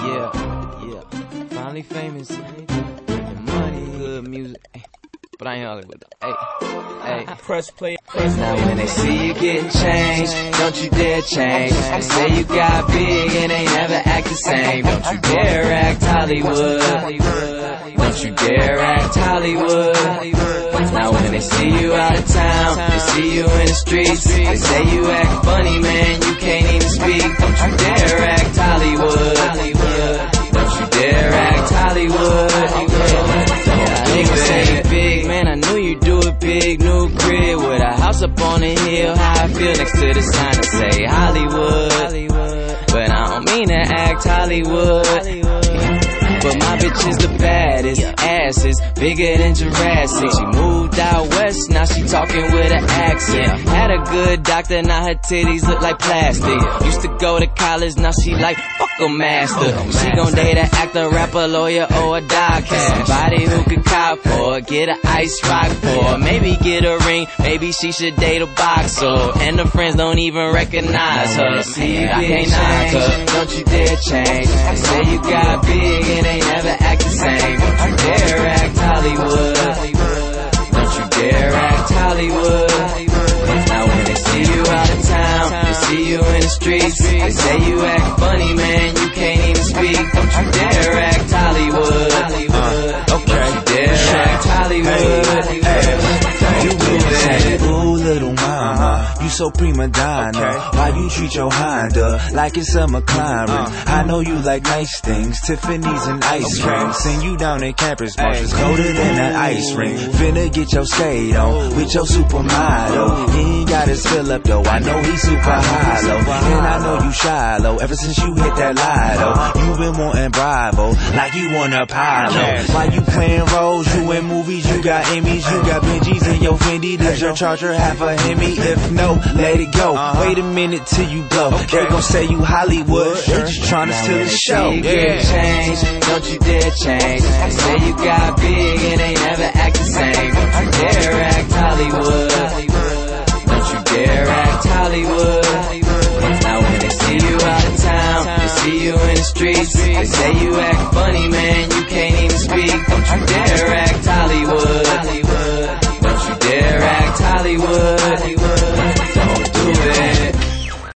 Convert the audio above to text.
Yeah. Finally famous. Making money, good music. But I ain't Hollywood though. Hey. Press play. Now when they see you getting changed, don't you dare change. They say you got big and they never act the same. Don't you dare act Hollywood. Don't you dare act Hollywood. Now when they see you out of town, they see you in the streets, they say you act funny, man, you can't even speak. Don't you dare act Hollywood. Don't you dare act Hollywood. Niggas say you big, man, I knew you do it big. New crib with a house up on the hill. How I feel next to the sign that say Hollywood. But I don't mean to act Hollywood. But my bitch is the baddest, ass is bigger than Jurassic. She moved out west, now she talking with an accent. Had a good doctor, now her titties look like plastic. Used to go to college, now she like, fuck a master. She gon' date an actor, rapper, lawyer, or a doctor. Somebody who could cop for her, get an ice rock for her. Maybe get a ring, maybe she should date a boxer. And her friends don't even recognize her. See, I can't knock her, don't you dare change. They say you got big and they never act the same. Don't you dare act Hollywood. Don't you dare act Hollywood. Now when they see you out of town, they see you in the streets, they say you act funny, man, you can't even speak. Don't you dare act Hollywood. Don't you dare act Hollywood. You will say, ooh, little mama, you so prima donna. Why you treat your Honda like it's a McLaren? I know you like nice things, Tiffany's and ice cream. Send you down in campus, Marshall's colder than an ice ring. Finna get your skate on with your supermodel. He ain't got his fill up though, I know he's super hollow. And I know you shallow, ever since you hit that lotto. You been wanting Bravo, like you want Apollo. Why you playing roles, you in movies, you got Emmys, you got Benjis in your Fendi. Does your charger have a Hemi? If no, let it go. Wait a minute till you blow. They gon' say you Hollywood, they just tryna steal the show. Change, don't you dare change. They say you got big and they never act the same. Don't you dare act Hollywood. Don't you dare act Hollywood. Now when they see you out of town, they see you in the streets, they say you act funny, man, you can't even speak. Don't you dare act Hollywood. Don't you dare act Hollywood.